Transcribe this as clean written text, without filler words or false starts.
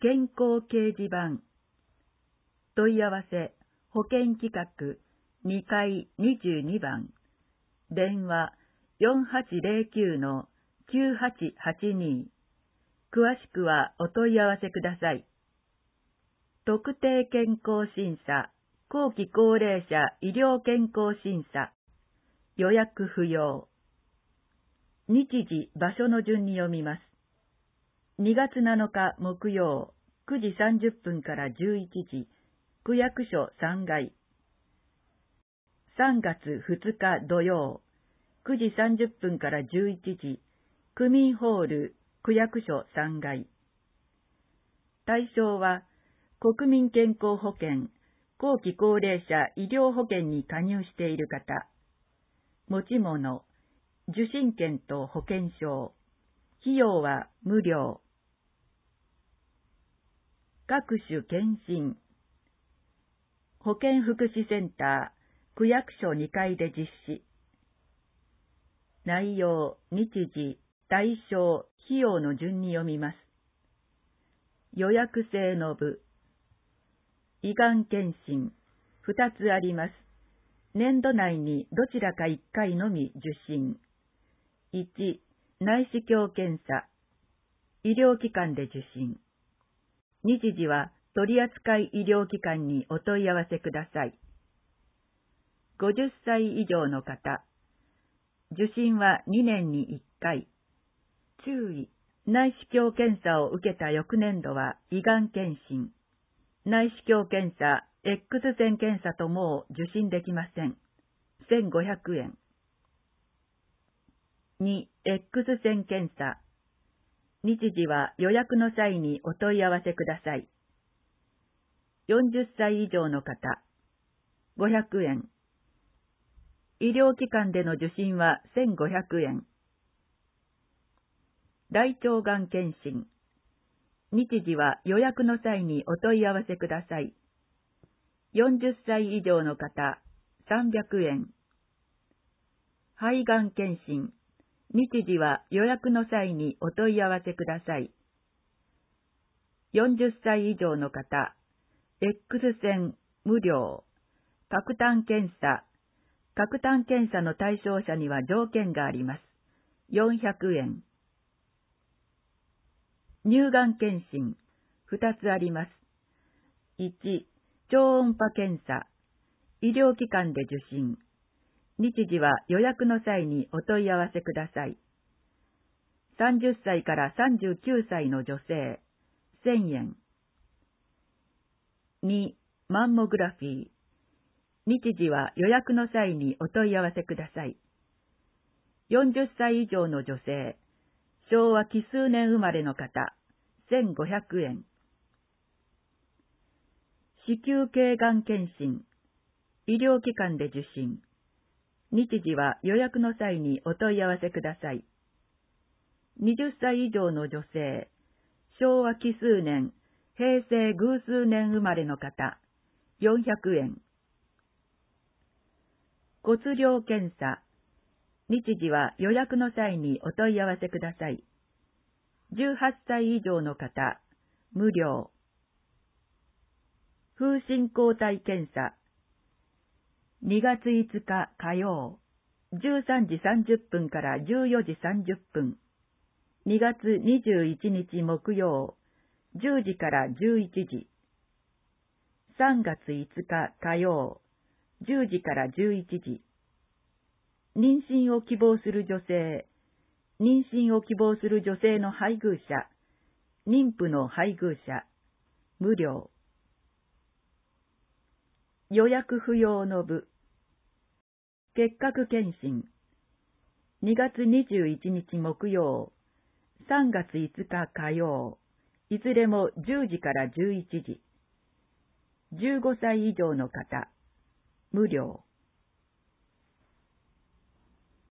健康掲示板。問い合わせ、保険企画、2階22番。電話、4809-9882。詳しくはお問い合わせください。特定健康審査、後期高齢者医療健康審査。予約不要。日時、場所の順に読みます。2月7日木曜、9時30分から11時、区役所3階。3月2日土曜、9時30分から11時、区民ホール、区役所3階。対象は、国民健康保険、後期高齢者医療保険に加入している方。持ち物、受診券と保険証。費用は無料。各種検診。保健福祉センター、区役所2階で実施。内容、日時、対象、費用の順に読みます。予約制の部。胃がん検診、2つあります。年度内にどちらか1回のみ受診。1、内視鏡検査。医療機関で受診。日時は取扱医療機関にお問い合わせください。50歳以上の方。受診は2年に1回。注意。内視鏡検査を受けた翌年度は胃がん検診。内視鏡検査、X 線検査とも受診できません。1500円。2、X 線検査。日時は予約の際にお問い合わせください。40歳以上の方。500円。医療機関での受診は1500円。大腸がん検診。日時は予約の際にお問い合わせください。40歳以上の方、300円。肺がん検診。日時は予約の際にお問い合わせください。40歳以上の方、X 線無料。核炭検査。核炭検査の対象者には条件があります。400円。乳がん検診、2つあります。1、超音波検査。医療機関で受診。日時は予約の際にお問い合わせください。30歳から39歳の女性、1000円。2、マンモグラフィー。日時は予約の際にお問い合わせください。40歳以上の女性、昭和奇数年生まれの方、1500円。子宮頸がん検診。医療機関で受診。日時は予約の際にお問い合わせください。20歳以上の女性、昭和奇数年、平成偶数年生まれの方、400円。骨量検査。日時は予約の際にお問い合わせください。18歳以上の方、無料。風疹抗体検査。2月5日火曜、13時30分から14時30分。2月21日木曜、10時から11時。3月5日火曜、10時から11時。妊娠を希望する女性、妊娠を希望する女性の配偶者、妊婦の配偶者、無料。予約不要の部。結核検診。2月21日木曜、3月5日火曜、いずれも10時から11時。15歳以上の方、無料。